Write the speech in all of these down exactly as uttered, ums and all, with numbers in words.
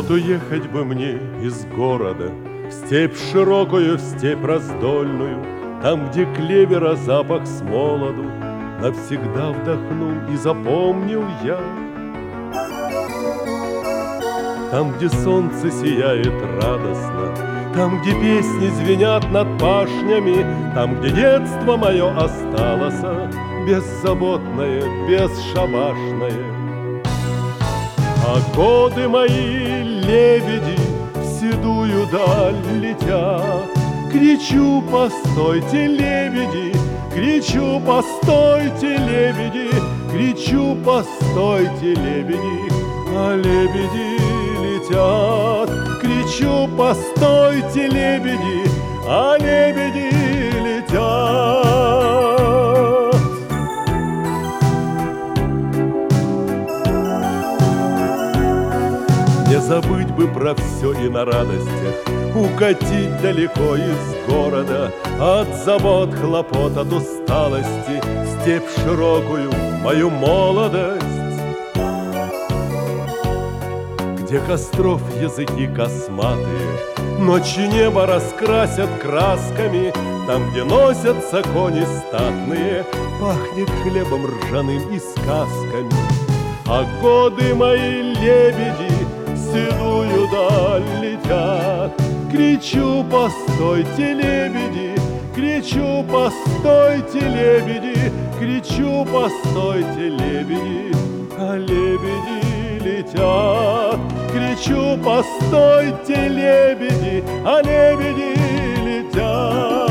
Вот уехать бы мне из города в степь широкую, в степь раздольную, там, где клевера запах с молоду навсегда вдохнул и запомнил я. Там, где солнце сияет радостно, там, где песни звенят над пашнями, там, где детство мое осталось беззаботное, бесшабашное. А годы мои лебеди в седую даль летят. Кричу: постойте, лебеди! Кричу: постойте, лебеди! Кричу: постойте, лебеди! А лебеди летят. Кричу: постойте, лебеди! А лебеди летят. Не забыть бы про все и на радостях укатить далеко из города, от забот, хлопот, от усталости, степь широкую, мою молодость, где костров языки косматые ночи небо раскрасят красками, там, где носятся кони статные, пахнет хлебом ржаным и сказками. А годы мои лебеди в седую даль летят. Кричу: постойте, лебеди! Кричу: постойте, лебеди! Кричу: постойте, лебеди! А лебеди летят. Кричу: постойте, лебеди! А лебеди летят.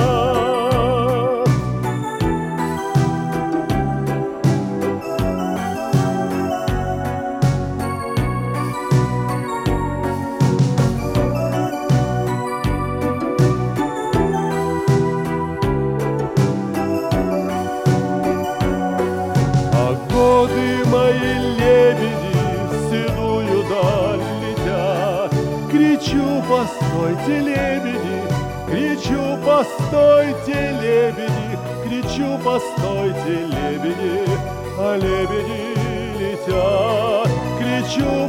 Годы мои лебеди в седую даль летят. Кричу: постойте, лебеди! Кричу: постойте, лебеди! Кричу: постойте, лебеди! А лебеди летят. Кричу: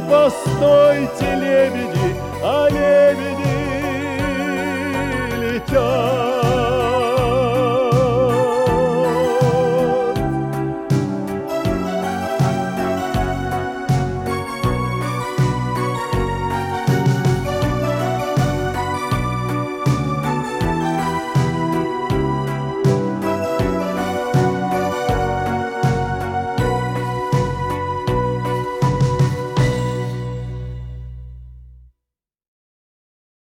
постойте, лебеди! А лебеди летят.